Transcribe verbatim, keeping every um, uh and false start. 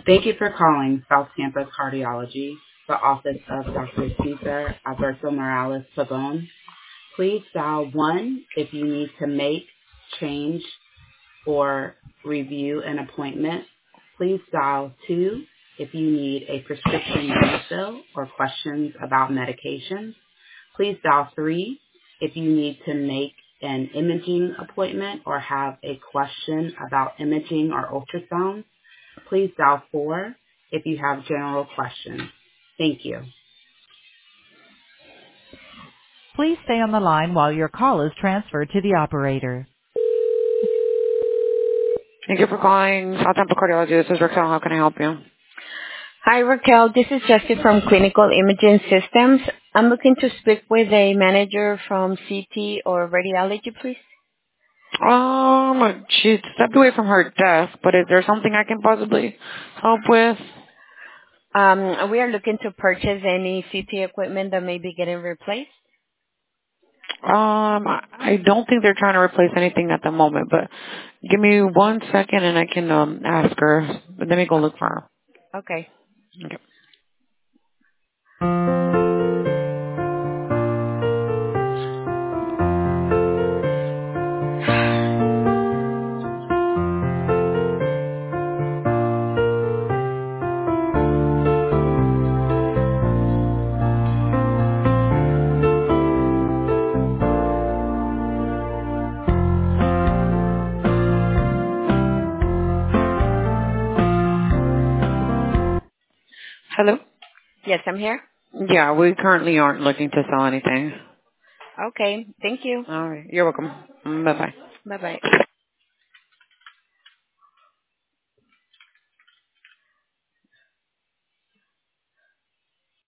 Thank you for calling South Campus Cardiology, the office of Doctor Cesar Alberto Morales Pabon. Please dial one if you need to make, change, or review an appointment. Please dial two if you need a prescription refill or questions about medications. Please dial three if you need to make an imaging appointment or have a question about imaging or ultrasound. Please dial four if you have general questions. Thank you. Please stay on the line while your call is transferred to the operator. Thank you for calling South Tampa Cardiology. This is Raquel. How can I help you? Hi, Raquel. This is Jessie from Clinical Imaging Systems. I'm looking to speak with a manager from C T or radiology, please. Um, she stepped away from her desk, but is there something I can possibly help with? Um, we are looking to purchase any C T equipment that may be getting replaced. Um, I I don't think they're trying to replace anything at the moment, but give me one second and I can um ask her. Let me go look for her. Okay. Okay. Hello? Yes, I'm here. Yeah, we currently aren't looking to sell anything. Okay. Thank you. All right. You're welcome. Bye-bye. Bye-bye.